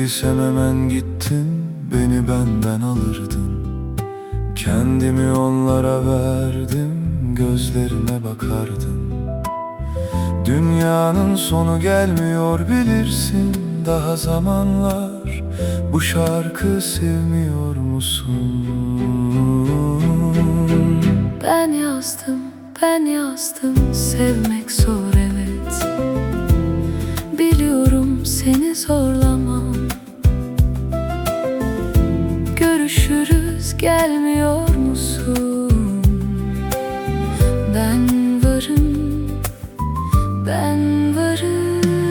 sevdiysem hemen gittin, beni benden alırdın. Kendimi onlara verdim, gözlerine bakardın. Dünyanın sonu gelmiyor bilirsin, daha zamanlar. Bu şarkı sevmiyor musun? Ben yazdım, sevmek zor evet. Biliyorum seni zorlamam. Görüşürüz gelmiyor musun? Ben varım, ben varım.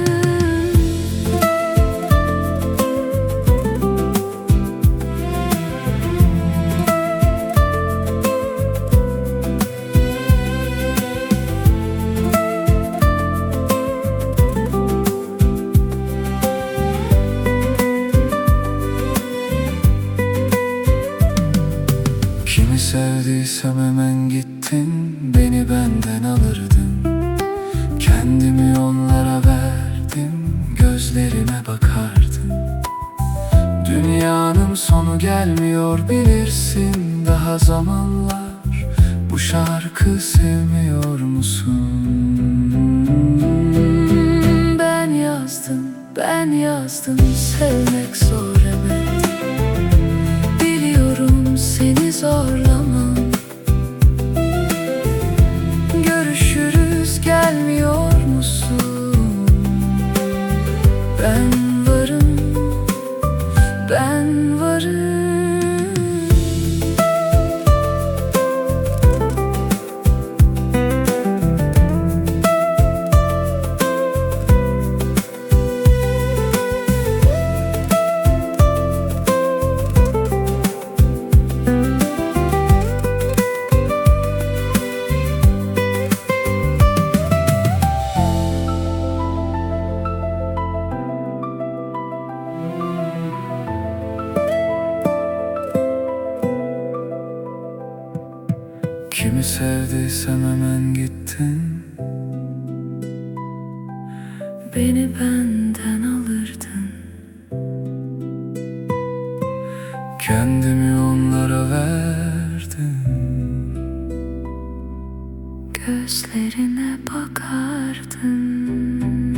Kimi sevdiysem hemen gittin, beni benden alırdın. Kendimi onlara verdim, gözlerine bakardın. Dünyanın sonu gelmiyor bilirsin, daha zamanlar. Bu şarkı sevmiyor musun? Ben yazdım, sevmek zor evet. Biliyorum seni zorlamam. Görüşürüz gelmiyor musun? Ben varım, ben varım. Kimi sevdiysem hemen gittin, Beni benden alırdın. kendimi onlara verdim. Gözlerine bakardın.